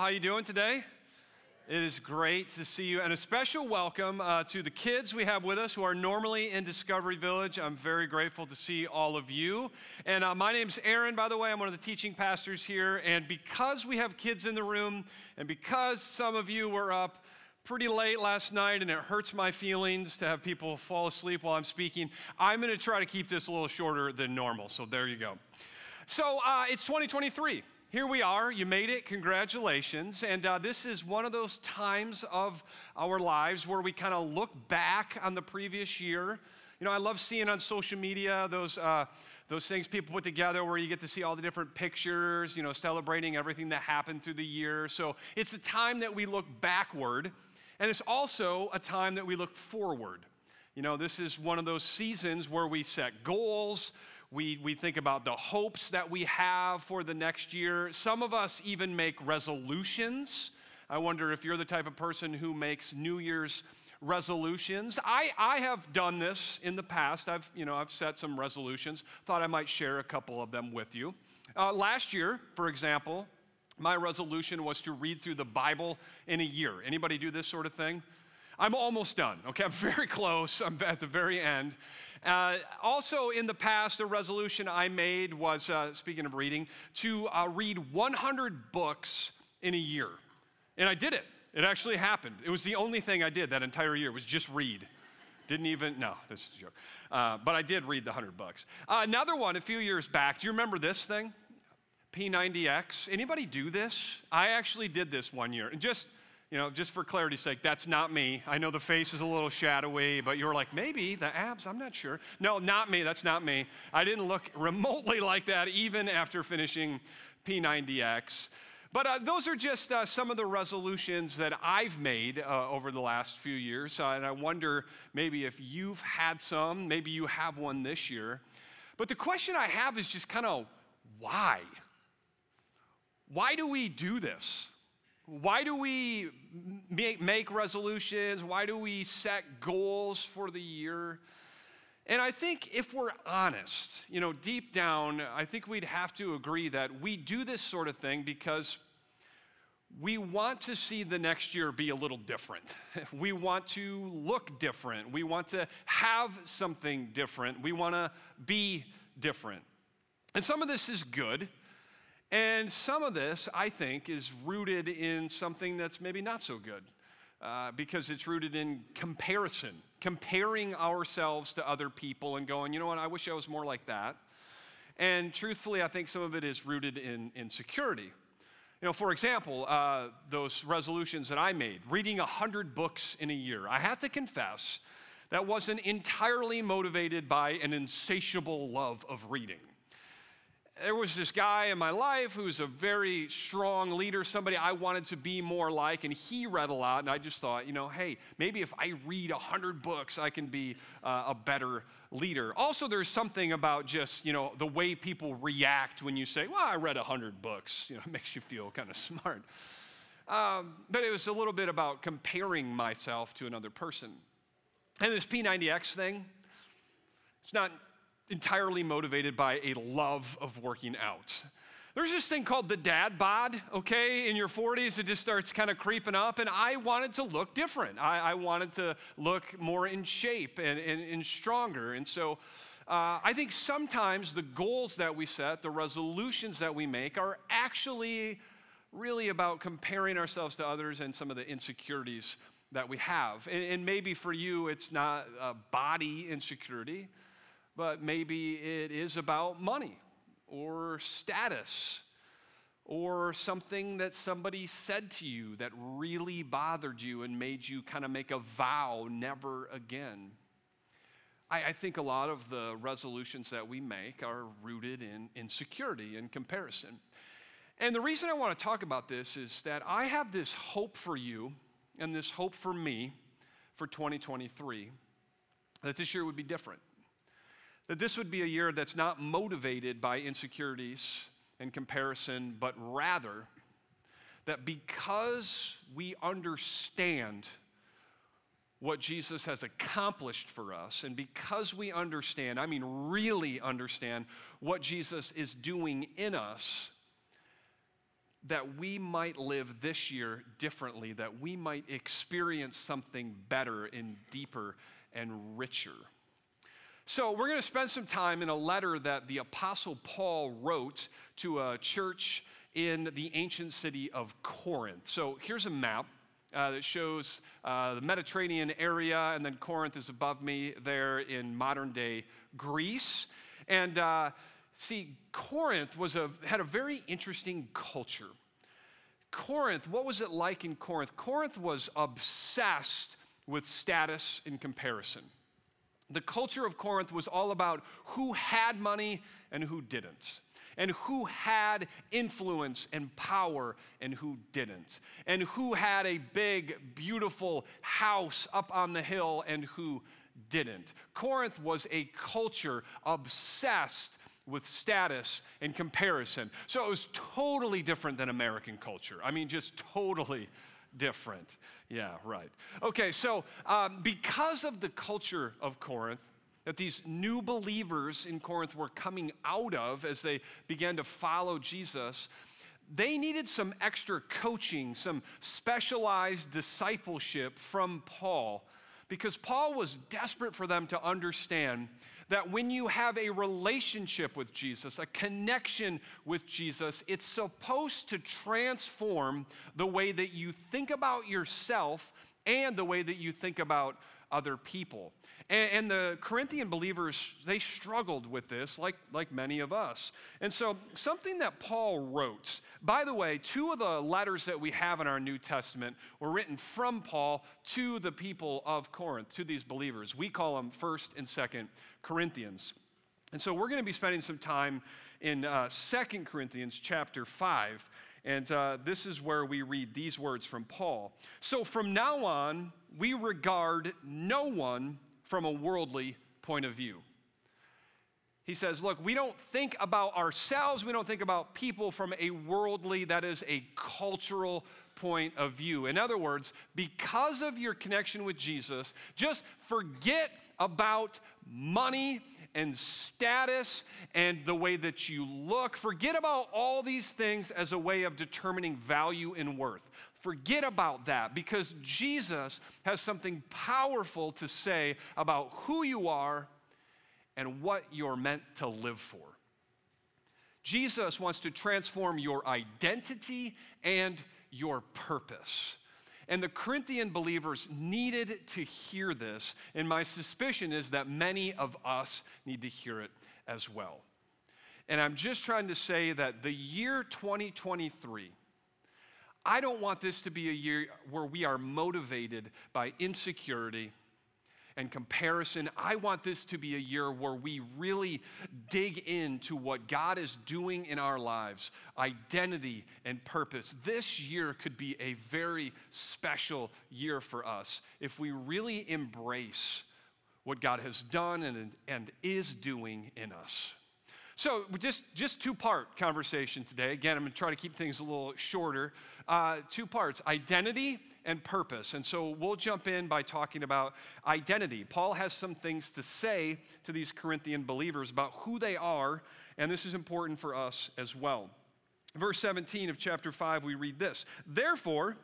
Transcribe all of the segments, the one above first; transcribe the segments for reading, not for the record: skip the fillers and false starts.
How you doing today? It is great to see you, and a special welcome to the kids we have with us who are normally in Discovery Village. I'm very grateful to see all of you. And my name's Aaron, by the way. I'm one of the teaching pastors here. And because we have kids in the room, and because some of you were up pretty late last night, and it hurts my feelings to have people fall asleep while I'm speaking, I'm going to try to keep this a little shorter than normal. So there you go. So it's 2023. Here we are, you made it, congratulations. And this is one of those times of our lives where we kind of look back on the previous year. You know, I love seeing on social media those things people put together where you get to see all the different pictures, you know, celebrating everything that happened through the year. So it's a time that we look backward, and it's also a time that we look forward. You know, this is one of those seasons where we set goals. We think about the hopes that we have for the next year. Some of us even make resolutions. I wonder if you're the type of person who makes New Year's resolutions. I have done this in the past. I've set some resolutions. Thought I might share a couple of them with you. Last year, for example, my resolution was to read through the Bible in a year. Anybody do this sort of thing? I'm almost done, okay? I'm very close. I'm at the very end. Also, in the past, a resolution I made was, speaking of reading, to read 100 books in a year. And I did it. It actually happened. It was the only thing I did that entire year was just read. No, this is a joke. But I did read the 100 books. Another one a few years back, do you remember this thing? P90X. Anybody do this? I actually did this one year. And just for clarity's sake, that's not me. I know the face is a little shadowy, but you're like, maybe the abs, I'm not sure. No, not me, that's not me. I didn't look remotely like that even after finishing P90X. But those are just some of the resolutions that I've made over the last few years. And I wonder maybe if you've had some, maybe you have one this year. But the question I have is just kind of why? Why do we do this? Why do we make resolutions? Why do we set goals for the year? And I think if we're honest, deep down, I think we'd have to agree that we do this sort of thing because we want to see the next year be a little different. We want to look different. We want to have something different. We want to be different. And some of this is good. And some of this, I think, is rooted in something that's maybe not so good because it's rooted in comparison, comparing ourselves to other people and going, you know what, I wish I was more like that. And truthfully, I think some of it is rooted in insecurity. For example, those resolutions that I made, reading 100 books in a year, I have to confess that wasn't entirely motivated by an insatiable love of reading. There was this guy in my life who's a very strong leader, somebody I wanted to be more like, and he read a lot, and I just thought, hey, maybe if I read 100 books, I can be a better leader. Also, there's something about just, the way people react when you say, well, I read 100 books. It makes you feel kind of smart. But it was a little bit about comparing myself to another person. And this P90X thing, it's not entirely motivated by a love of working out. There's this thing called the dad bod, okay? In your 40s, it just starts kind of creeping up, and I wanted to look different. I wanted to look more in shape and stronger. And so I think sometimes the goals that we set, the resolutions that we make are actually really about comparing ourselves to others and some of the insecurities that we have. And maybe for you, it's not a body insecurity, but maybe it is about money or status or something that somebody said to you that really bothered you and made you kind of make a vow never again. I think a lot of the resolutions that we make are rooted in insecurity and comparison. And the reason I want to talk about this is that I have this hope for you and this hope for me for 2023, that this year would be different. That this would be a year that's not motivated by insecurities and comparison, but rather that because we understand what Jesus has accomplished for us, and because we understand, really understand what Jesus is doing in us, that we might live this year differently, that we might experience something better and deeper and richer. So we're going to spend some time in a letter that the Apostle Paul wrote to a church in the ancient city of Corinth. So here's a map that shows the Mediterranean area, and then Corinth is above me there in modern-day Greece. And see, Corinth had a very interesting culture. Corinth, what was it like in Corinth? Corinth was obsessed with status and comparison. The culture of Corinth was all about who had money and who didn't, and who had influence and power and who didn't, and who had a big, beautiful house up on the hill and who didn't. Corinth was a culture obsessed with status and comparison. So it was totally different than American culture. I mean, just totally different. Yeah, right. Okay, so because of the culture of Corinth, that these new believers in Corinth were coming out of as they began to follow Jesus, they needed some extra coaching, some specialized discipleship from Paul, because Paul was desperate for them to understand that when you have a relationship with Jesus, a connection with Jesus, it's supposed to transform the way that you think about yourself and the way that you think about other people. And the Corinthian believers, they struggled with this like many of us. And so something that Paul wrote, by the way, 2 of the letters that we have in our New Testament were written from Paul to the people of Corinth, to these believers. We call them 1st and 2nd Corinthians. And so we're going to be spending some time in 2 Corinthians chapter 5. And this is where we read these words from Paul. So from now on, we regard no one from a worldly point of view. He says, look, we don't think about ourselves, we don't think about people from a worldly, that is a cultural point of view. In other words, because of your connection with Jesus, just forget about money and status and the way that you look. Forget about all these things as a way of determining value and worth. Forget about that, because Jesus has something powerful to say about who you are and what you're meant to live for. Jesus wants to transform your identity and your purpose. And the Corinthian believers needed to hear this, and my suspicion is that many of us need to hear it as well. And I'm just trying to say that the year 2023, I don't want this to be a year where we are motivated by insecurity and comparison. I want this to be a year where we really dig into what God is doing in our lives, identity and purpose. This year could be a very special year for us if we really embrace what God has done and is doing in us. So just 2-part conversation today. Again, I'm going to try to keep things a little shorter. 2 parts, identity and purpose. And so we'll jump in by talking about identity. Paul has some things to say to these Corinthian believers about who they are, and this is important for us as well. Verse 17 of chapter 5, we read this. Therefore,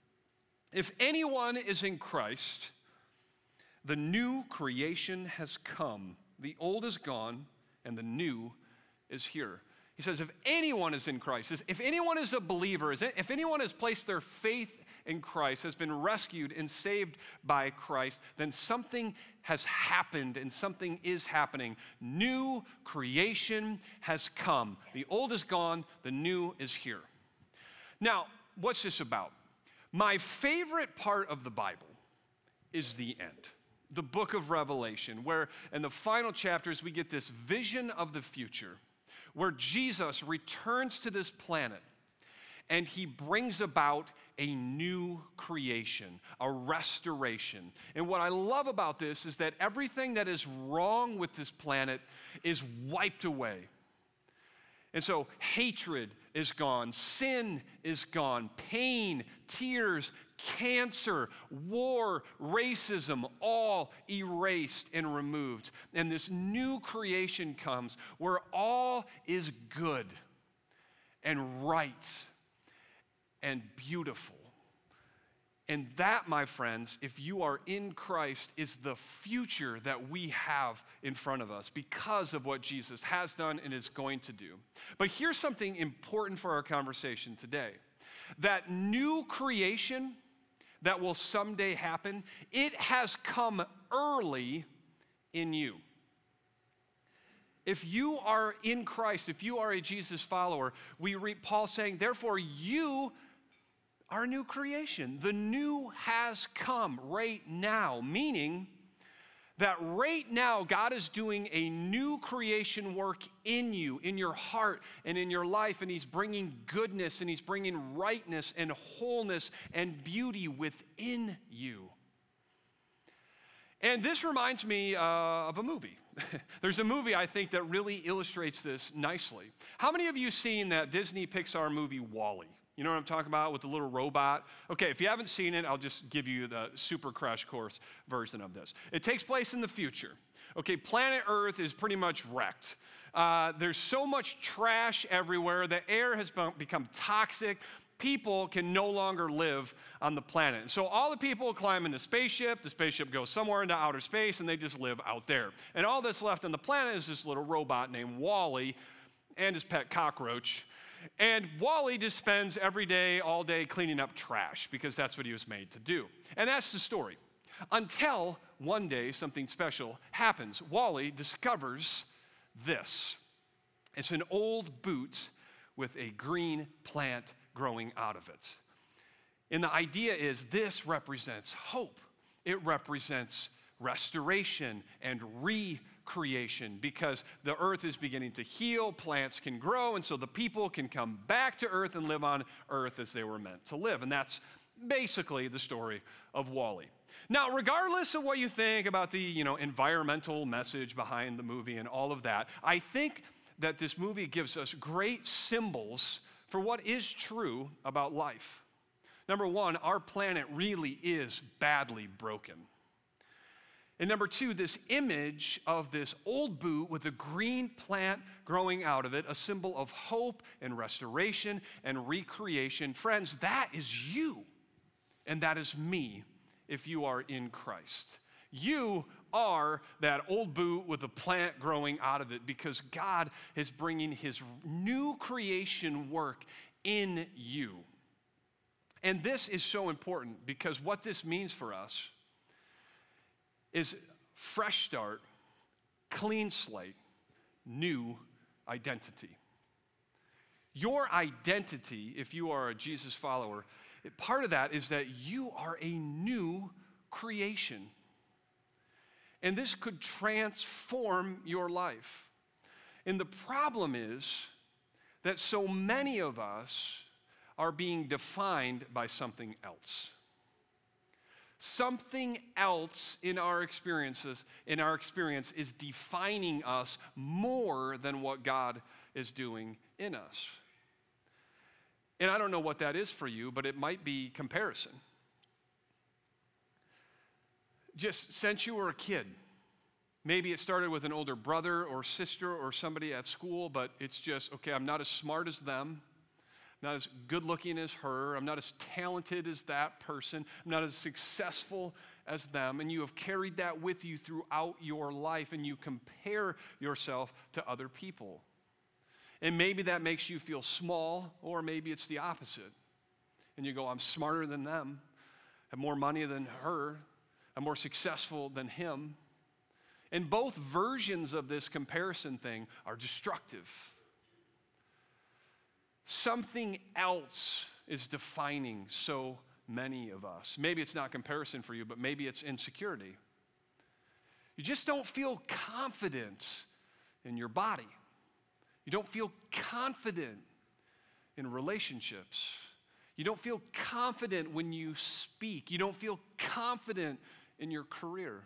if anyone is in Christ, the new creation has come. The old is gone, and the new is here. He says, if anyone is in Christ, if anyone is a believer, if anyone has placed their faith in Christ, has been rescued and saved by Christ, then something has happened and something is happening. New creation has come. The old is gone, the new is here. Now, what's this about? My favorite part of the Bible is the end. The book of Revelation, where in the final chapters we get this vision of the future, where Jesus returns to this planet and he brings about a new creation, a restoration. And what I love about this is that everything that is wrong with this planet is wiped away. And so hatred is gone, sin is gone, pain, tears, cancer, war, racism, all erased and removed. And this new creation comes where all is good and right and beautiful. And that, my friends, if you are in Christ, is the future that we have in front of us because of what Jesus has done and is going to do. But here's something important for our conversation today. That new creation that will someday happen, it has come early in you. If you are in Christ, if you are a Jesus follower, we read Paul saying, therefore you are a new creation. The new has come right now, meaning that right now God is doing a new creation work in you, in your heart and in your life, and he's bringing goodness and he's bringing rightness and wholeness and beauty within you. And this reminds me of a movie. There's a movie I think that really illustrates this nicely. How many of you seen that Disney Pixar movie WALL-E? You know what I'm talking about with the little robot? Okay, if you haven't seen it, I'll just give you the super crash course version of this. It takes place in the future. Okay, planet Earth is pretty much wrecked. There's so much trash everywhere. The air has become toxic. People can no longer live on the planet. And so all the people climb in the spaceship goes somewhere into outer space, and they just live out there. And all that's left on the planet is this little robot named WALL-E and his pet cockroach. And WALL-E just spends every day, all day, cleaning up trash because that's what he was made to do. And that's the story. Until one day, something special happens. WALL-E discovers this. It's an old boot with a green plant growing out of it. And the idea is this represents hope. It represents restoration and recreation because the earth is beginning to heal, plants can grow, and so the people can come back to earth and live on earth as they were meant to live. And that's basically the story of WALL-E. Now, regardless of what you think about the, environmental message behind the movie and all of that, I think that this movie gives us great symbols for what is true about life. Number one, our planet really is badly broken. And number two, this image of this old boot with a green plant growing out of it, a symbol of hope and restoration and recreation. Friends, that is you, and that is me if you are in Christ. You are that old boot with a plant growing out of it because God is bringing his new creation work in you. And this is so important because what this means for us is fresh start, clean slate, new identity. Your identity, if you are a Jesus follower, part of that is that you are a new creation. And this could transform your life. And the problem is that so many of us are being defined by something else. Something else in our experience is defining us more than what God is doing in us. And I don't know what that is for you, but it might be comparison. Just since you were a kid, maybe it started with an older brother or sister or somebody at school, but it's just, okay, I'm not as smart as them. I'm not as good looking as her. I'm not as talented as that person. I'm not as successful as them. And you have carried that with you throughout your life, and you compare yourself to other people. And maybe that makes you feel small, or maybe it's the opposite. And you go, I'm smarter than them, I have more money than her, I'm more successful than him. And both versions of this comparison thing are destructive. Something else is defining so many of us. Maybe it's not comparison for you, but maybe it's insecurity. You just don't feel confident in your body. You don't feel confident in relationships. You don't feel confident when you speak. You don't feel confident in your career.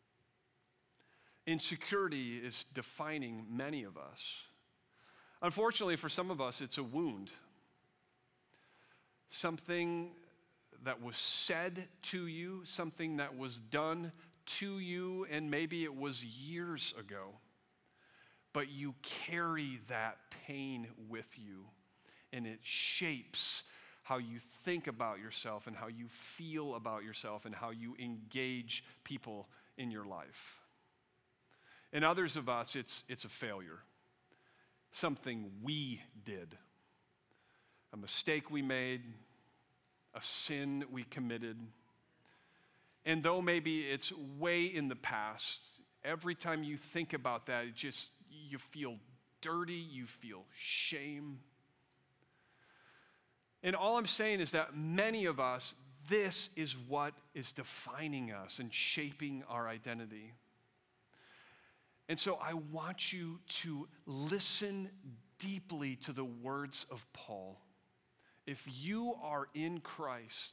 Insecurity is defining many of us. Unfortunately, for some of us, it's a wound. Something that was said to you, something that was done to you, and maybe it was years ago. But you carry that pain with you, and it shapes how you think about yourself and how you feel about yourself and how you engage people in your life. In others of us, it's a failure, something we did, a mistake we made, a sin we committed. And though maybe it's way in the past, every time you think about that, you feel dirty, you feel shame. And all I'm saying is that many of us, this is what is defining us and shaping our identity. And so I want you to listen deeply to the words of Paul. If you are in Christ,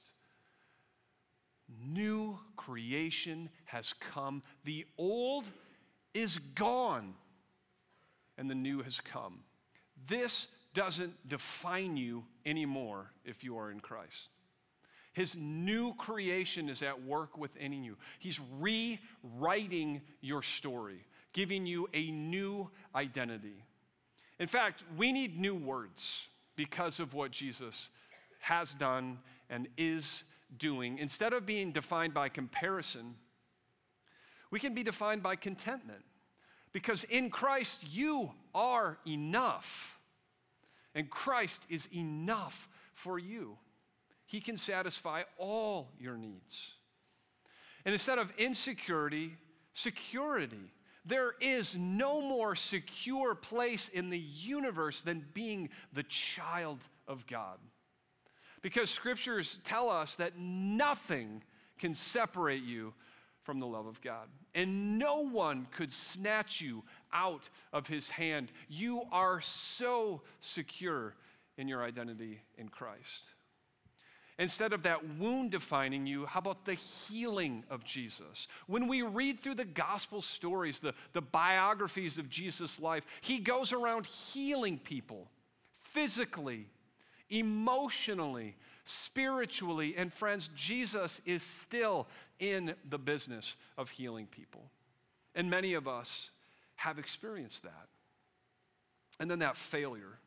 new creation has come. The old is gone, and the new has come. This doesn't define you anymore if you are in Christ. His new creation is at work within you. He's rewriting your story, giving you a new identity. In fact, we need new words because of what Jesus has done and is doing. Instead of being defined by comparison, we can be defined by contentment. Because in Christ, you are enough. And Christ is enough for you. He can satisfy all your needs. And instead of insecurity, security. There is no more secure place in the universe than being the child of God. Because scriptures tell us that nothing can separate you from the love of God. And no one could snatch you out of his hand. You are so secure in your identity in Christ. Instead of that wound defining you, how about the healing of Jesus? When we read through the gospel stories, the biographies of Jesus' life, he goes around healing people physically, emotionally, spiritually. And friends, Jesus is still in the business of healing people. And many of us have experienced that. And then that failure.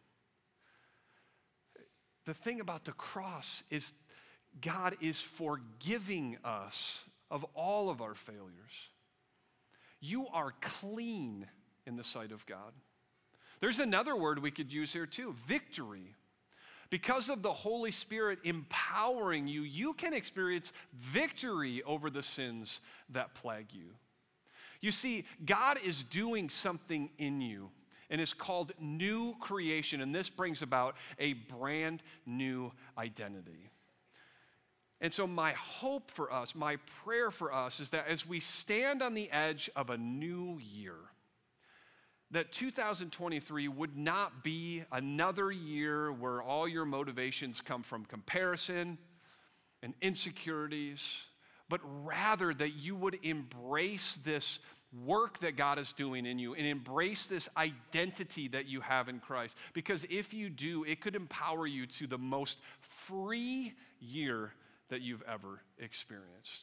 The thing about the cross is God is forgiving us of all of our failures. You are clean in the sight of God. There's another word we could use here too, victory. Because of the Holy Spirit empowering you, you can experience victory over the sins that plague you. You see, God is doing something in you, and it's called new creation, and this brings about a brand new identity. And so my hope for us, my prayer for us is that as we stand on the edge of a new year, that 2023 would not be another year where all your motivations come from comparison and insecurities, but rather that you would embrace this work that God is doing in you and embrace this identity that you have in Christ. Because if you do, it could empower you to the most free year that you've ever experienced.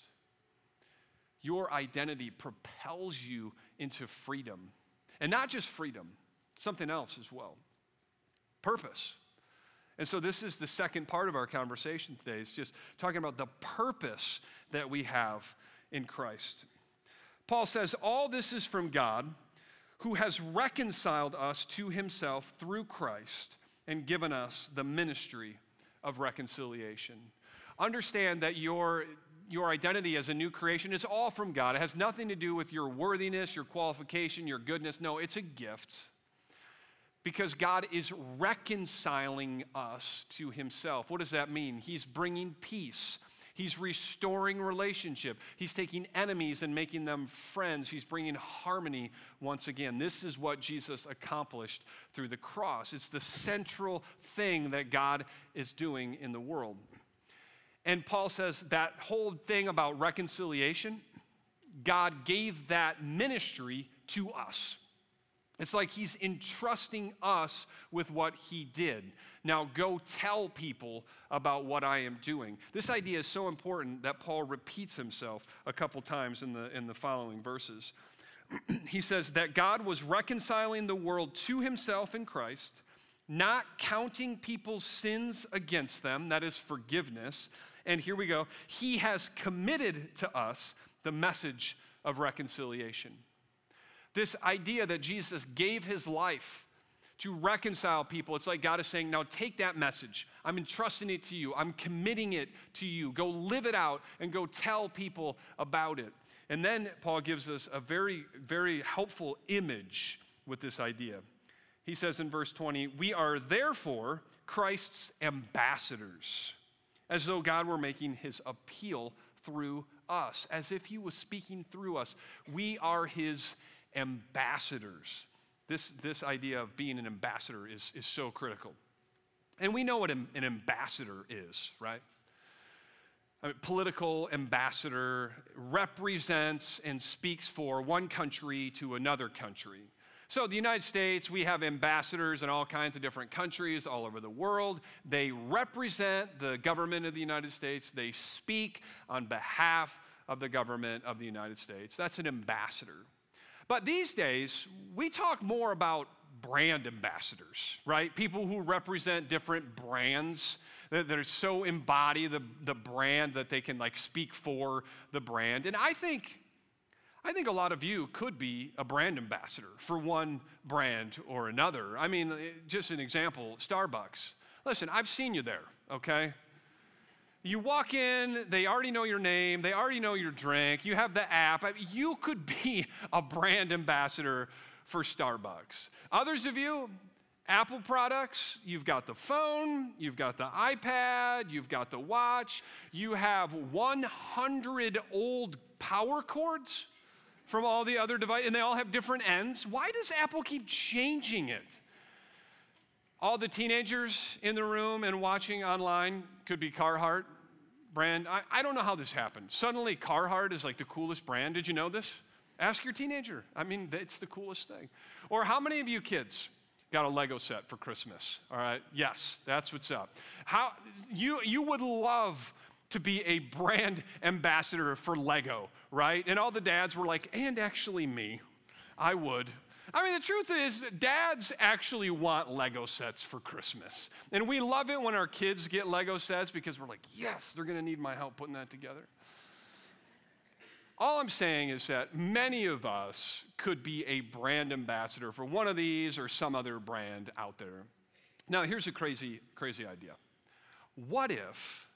Your identity propels you into freedom. And not just freedom, something else as well. Purpose. And so this is the second part of our conversation today. It's just talking about the purpose that we have in Christ. Paul says, all this is from God, who has reconciled us to himself through Christ and given us the ministry of reconciliation. Understand that your identity as a new creation is all from God. It has nothing to do with your worthiness, your qualification, your goodness. No, it's a gift because God is reconciling us to himself. What does that mean? He's bringing peace. He's restoring relationship. He's taking enemies and making them friends. He's bringing harmony once again. This is what Jesus accomplished through the cross. It's the central thing that God is doing in the world. And Paul says that whole thing about reconciliation, God gave that ministry to us. It's like he's entrusting us with what he did. Now go tell people about what I am doing. This idea is so important that Paul repeats himself a couple times in the following verses. He says that God was reconciling the world to himself in Christ, not counting people's sins against them, that is forgiveness. And here we go, he has committed to us the message of reconciliation. This idea that Jesus gave his life to reconcile people, it's like God is saying, now take that message. I'm entrusting it to you. I'm committing it to you. Go live it out and go tell people about it. And then Paul gives us a very, very helpful image with this idea. He says in verse 20, we are therefore Christ's ambassadors, as though God were making his appeal through us, as if he was speaking through us. We are his ambassadors. This idea of being an ambassador is so critical. And we know what an ambassador is, right? A political ambassador represents and speaks for one country to another country. So the United States, we have ambassadors in all kinds of different countries all over the world. They represent the government of the United States. They speak on behalf of the government of the United States. That's an ambassador. But these days, we talk more about brand ambassadors, right? People who represent different brands that are so embody the brand that they can like speak for the brand. And I think a lot of you could be a brand ambassador for one brand or another. I mean, just an example, Starbucks. Listen, I've seen you there, okay? You walk in, they already know your name, they already know your drink, you have the app. You could be a brand ambassador for Starbucks. Others of you, Apple products, you've got the phone, you've got the iPad, you've got the watch, you have 100 old power cords from all the other devices, and they all have different ends. Why does Apple keep changing it? All the teenagers in the room and watching online could be Carhartt brand. I don't know how this happened. Suddenly Carhartt is like the coolest brand. Did you know this? Ask your teenager. I mean, it's the coolest thing. Or how many of you kids got a Lego set for Christmas? All right, yes, that's what's up. How you would love to be a brand ambassador for Lego, right? And all the dads were like, and actually me, I would. I mean, the truth is, dads actually want Lego sets for Christmas. And we love it when our kids get Lego sets because we're like, yes, they're gonna need my help putting that together. All I'm saying is that many of us could be a brand ambassador for one of these or some other brand out there. Now, here's a crazy, crazy idea. What if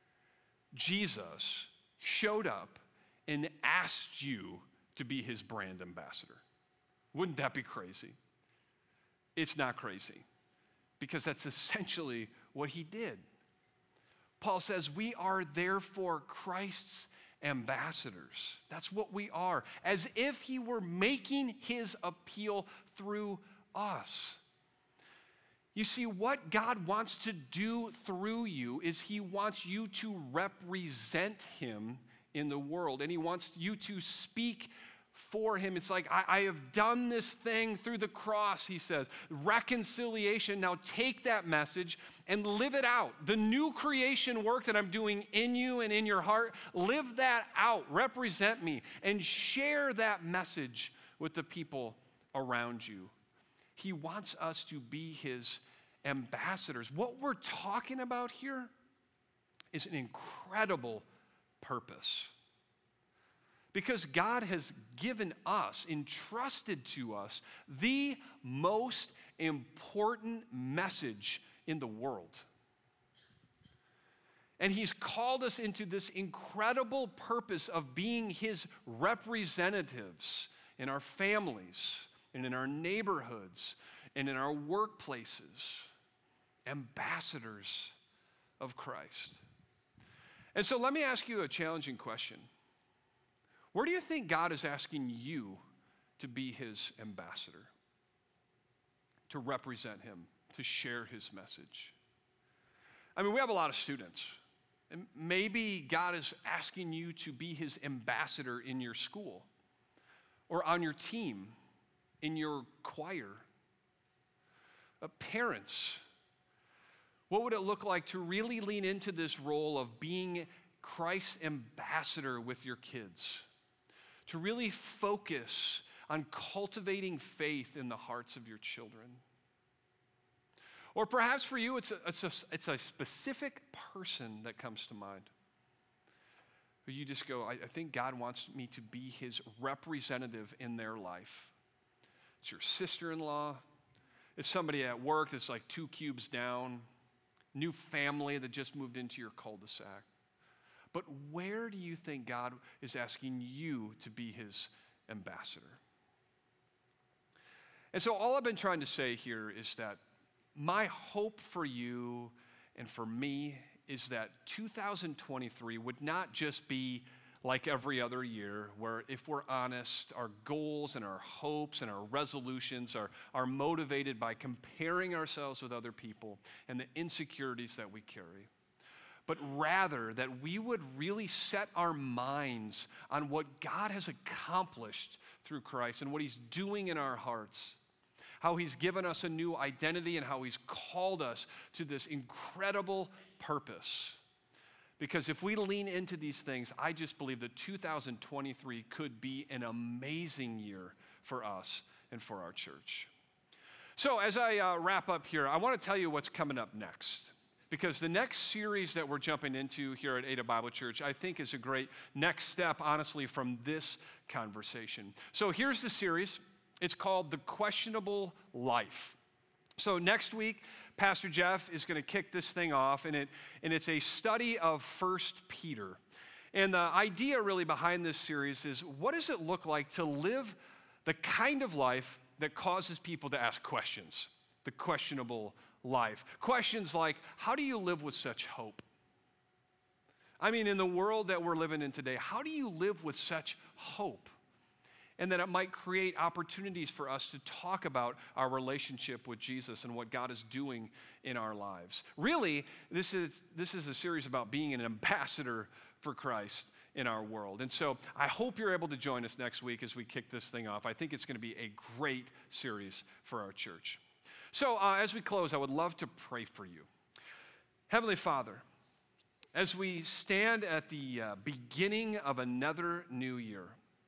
Jesus showed up and asked you to be his brand ambassador? Wouldn't that be crazy? It's not crazy, because that's essentially what he did. Paul says, we are therefore Christ's ambassadors. That's what we are, as if he were making his appeal through us. You see, what God wants to do through you is he wants you to represent him in the world, and he wants you to speak for him. It's like, I have done this thing through the cross, he says. Reconciliation. Now take that message and live it out. The new creation work that I'm doing in you and in your heart, live that out. Represent me and share that message with the people around you. He wants us to be his ambassadors. What we're talking about here is an incredible purpose. Because God has given us, entrusted to us, the most important message in the world. And he's called us into this incredible purpose of being his representatives in our families and in our neighborhoods and in our workplaces, ambassadors of Christ. And so let me ask you a challenging question. Where do you think God is asking you to be his ambassador, to represent him, to share his message? I mean, we have a lot of students. And maybe God is asking you to be his ambassador in your school or on your team, in your choir. Parents, what would it look like to really lean into this role of being Christ's ambassador with your kids? To really focus on cultivating faith in the hearts of your children? Or perhaps for you, it's a specific person that comes to mind. Where you just go, I think God wants me to be his representative in their life. It's your sister-in-law. It's somebody at work that's like 2 cubes down. New family that just moved into your cul-de-sac. But where do you think God is asking you to be his ambassador? And so all I've been trying to say here is that my hope for you and for me is that 2023 would not just be like every other year, where if we're honest, our goals and our hopes and our resolutions are motivated by comparing ourselves with other people and the insecurities that we carry. But rather that we would really set our minds on what God has accomplished through Christ and what he's doing in our hearts, how he's given us a new identity and how he's called us to this incredible purpose. Because if we lean into these things, I just believe that 2023 could be an amazing year for us and for our church. So as I wrap up here, I want to tell you what's coming up next. Because the next series that we're jumping into here at Ada Bible Church, I think is a great next step, honestly, from this conversation. So here's the series. It's called The Questionable Life. So next week, Pastor Jeff is going to kick this thing off, and it's a study of 1 Peter. And the idea really behind this series is, what does it look like to live the kind of life that causes people to ask questions? The questionable life. Questions like, how do you live with such hope? I mean, in the world that we're living in today, how do you live with such hope? And that it might create opportunities for us to talk about our relationship with Jesus and what God is doing in our lives. Really, this is a series about being an ambassador for Christ in our world. And so I hope you're able to join us next week as we kick this thing off. I think it's going to be a great series for our church. So as we close, I would love to pray for you. Heavenly Father, as we stand at the beginning of another new year,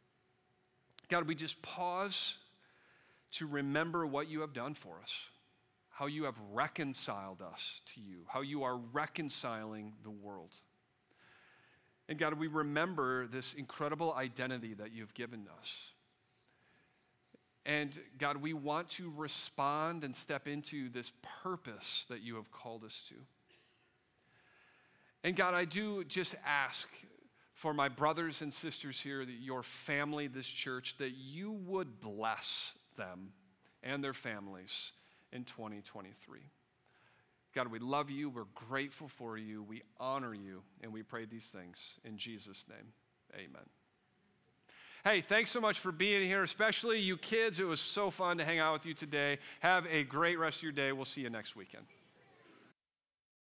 God, we just pause to remember what you have done for us, how you have reconciled us to you, how you are reconciling the world. And God, we remember this incredible identity that you've given us. And God, we want to respond and step into this purpose that you have called us to. And God, I do just ask for my brothers and sisters here, that your family, this church, that you would bless them and their families in 2023. God, we love you. We're grateful for you. We honor you. And we pray these things in Jesus' name. Amen. Hey, thanks so much for being here, especially you kids. It was so fun to hang out with you today. Have a great rest of your day. We'll see you next weekend.